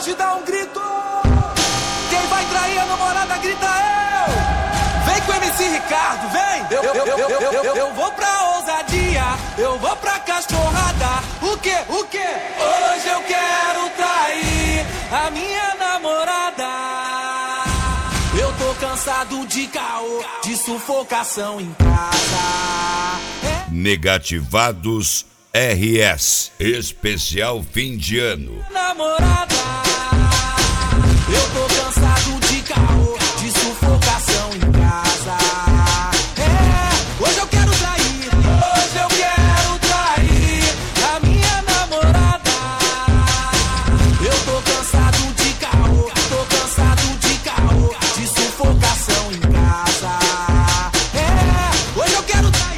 hoje dá um grito. Quem vai trair a namorada grita eu. Vem com o MC Ricardo, vem. Eu vou pra ousadia, eu vou pra cachorrada. O quê? Hoje eu quero trair a minha namorada. Eu tô cansado de caô, de sufocação em casa. Negativados RS, especial fim de ano. Namorada, eu tô cansado de caô, de sufocação em casa. Hoje eu quero trair, hoje eu quero trair a minha namorada. Eu tô cansado de caô, tô cansado de caô, de sufocação em casa. Hoje eu quero trair.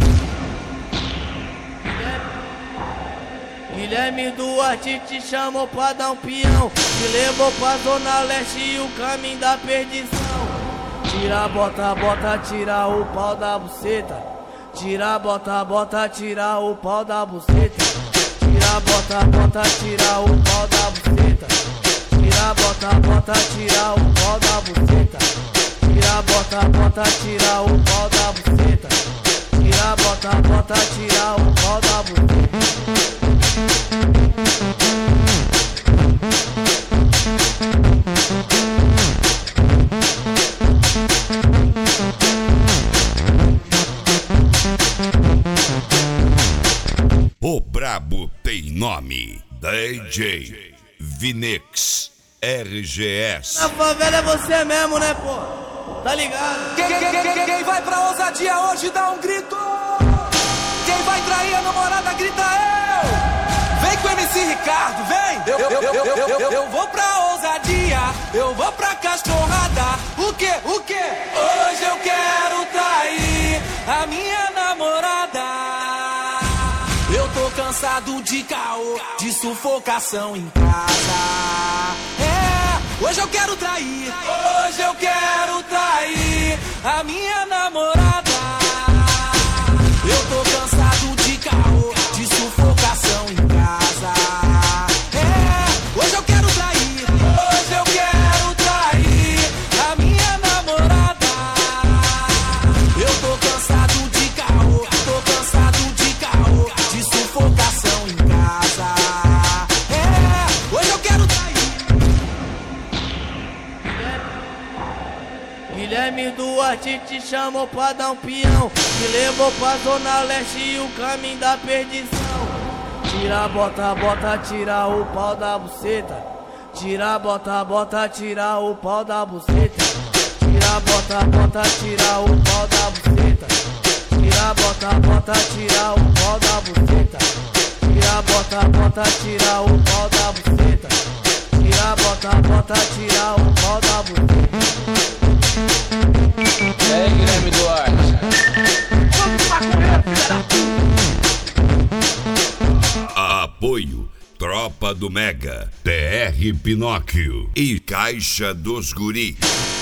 Guilherme Duarte te chamou pra dar um peão, te levou pra zona leste e o caminho da perdição. Tira, bota, tira o pau da buceta. Tira, bota, tira o pau da buceta. Tira, bota, tira o pau da buceta. Tira, bota, tira o pau da buceta. Tira, bota, tira o pau da buceta. Tira, bota, tira o pau da buceta. O brabo tem nome, DJ Vinix RGS. Na favela é você mesmo, né, pô? Tá ligado? Quem vai pra ousadia hoje dá um grito. Quem vai trair a namorada grita eu. Vem com o MC Ricardo, vem. Eu vou pra ousadia, eu vou pra cachorrada. O quê? Hoje eu quero trair a minha namorada. Eu tô cansado de caô, de sufocação em casa. Hoje eu quero trair, hoje eu quero trair a minha namorada. Eu tô cansado de caô, de sufocação em casa. Hoje eu quero trair, hoje eu quero trair a minha namorada. Eu tô cansado de caô, tô cansado de caô, de sufocação em casa. Hoje eu quero trair. Guilherme Duarte te chamou pra dar um peão, te levou pra zona leste e o caminho da perdição. Tira, bota, tira o pau da buceta. Tira, bota, tira o pau da buceta. Tira, bota, tira o pau da buceta. Tira, bota, tira o pau da buceta. Tira, bota, tira o pau da buceta. Tira, bota, tira o pau da buceta. E aí, Guilherme Duarte? Vamos pra correr, filha da puta! Apoio Tropa do Mega, TR Pinóquio e Caixa dos Guri.